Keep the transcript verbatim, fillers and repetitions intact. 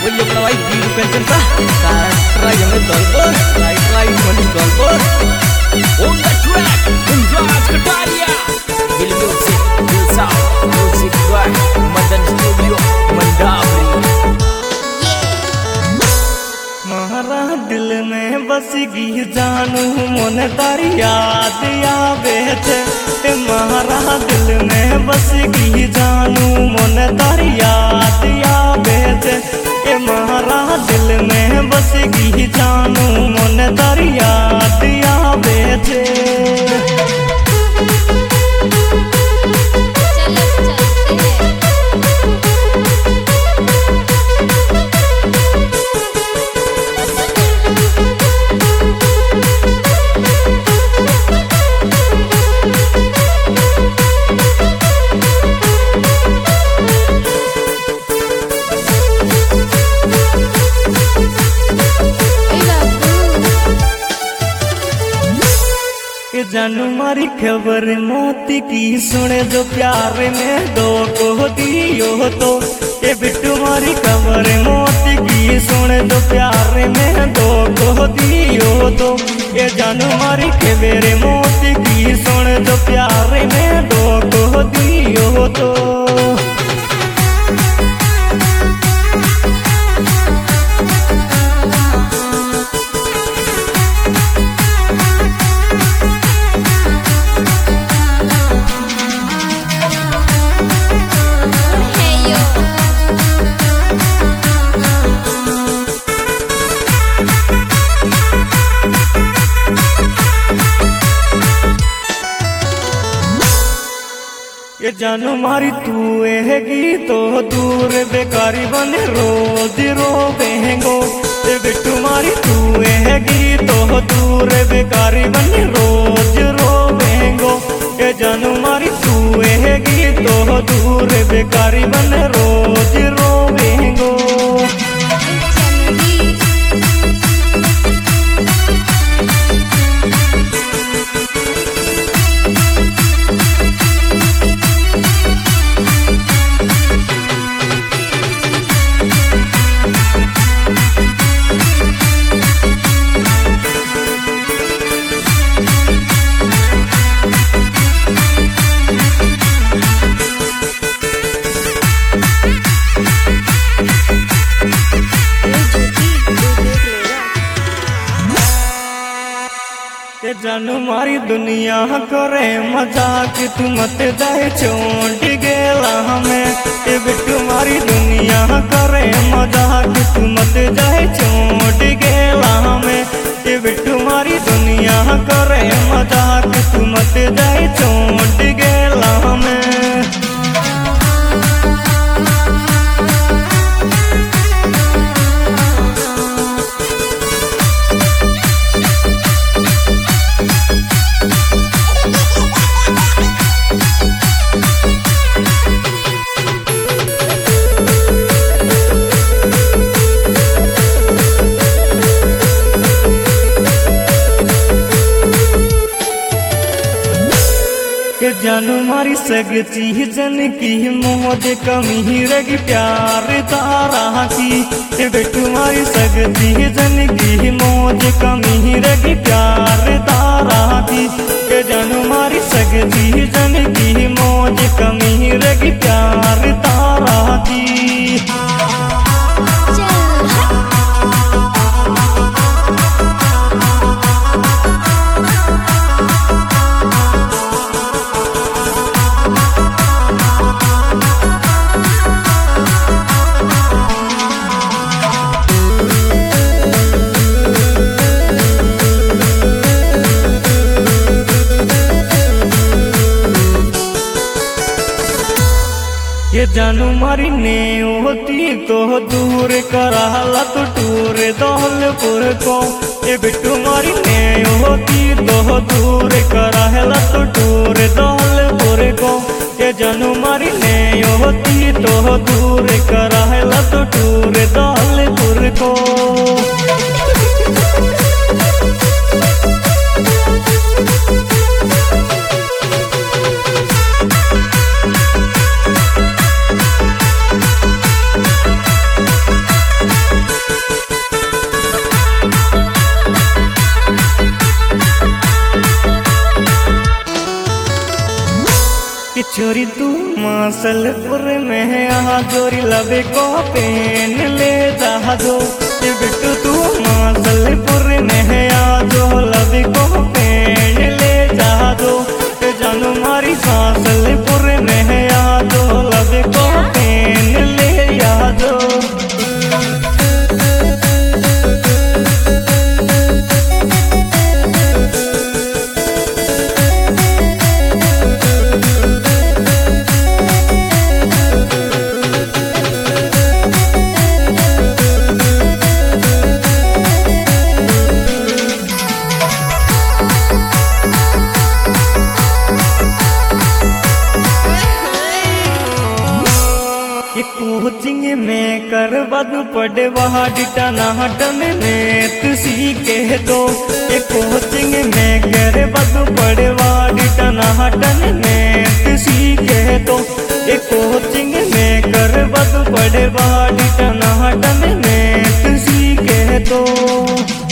Voy a probar biru pencenta. Try yang dolpor, try try money dolpor. On the track, Kunjat Kataria. Will music, will sound, music track. Madan Studio, Mandapuri. मारा दिल में बस गी जानू मन तारी याद आवे थे। मारा दिल में बस गी जानू मन तारी याद आवे थे। मारा दिल में बस गी जानू मन तारी याद आवे थे। जानू मारी खबर मोती की सुने जो प्यार में दो को दियो तो। ये बिट्टू मारी खबर मोती की सुने जो प्यार में दो को दियो तो। ये जानू मारी खबर मोती की सुने जो प्यार में दो को दियो तो। ये जानू मारी तू एगी तो दूर बेकारी बने रोज रोवेंगो। ये बिट्टू मारी तू एगी तो दूर बेकारी बने रोज रोवेंगो। ये जानू मारी तू एगी तो दूर बेकारी बने रोज रोवेंगो। जानू मारी दुनिया करे मजाक तू मत जाए चोट गेला हमें। ये बिट्टू मारी दुनिया करे मजाक तू मत जाए चोट गेला हमें। ये बिट्टू मारी दुनिया करे मजाक तू मत जाए चोट गेला हमें। जानू मारी सगची जन की मोहद कमी रगी प्यार तारा की। ये बिट्टू मारी सगची जन की मोहद कमी रगी प्यार तारा की। ये जानू मारी सगची जन की मोहद कमी रगी प्यार तारा की। ये जानू मारी ने होती तो दूर कराला तो टूर दौलपुर को। ये बिट्टू मारी ने होती तो दूर कराला तो टूर दौलपुर को। ये जानू मारी ने होती तो दूर कराला तो टूर दौलपुर को। कि चोरी तू मासलपुर में आ जोरी लबे को पेन ले जा दो कि बिट्टू तू मासलपुर में आ जो लबे को पेन ले जा दो जानू मारी मासलपुर में आ जो लबे को पेन ले जा दो। कोचिंग में कर बद पड़े वहाँ डिटा नाटन में तुसी कह दो ये कोचिंग में कर बद पड़े वहाँ डिटा नाटन में तुसी कह दो ये कोचिंग में कर बद पड़े वहाँ डिटा नाटन में तुसी कह दो।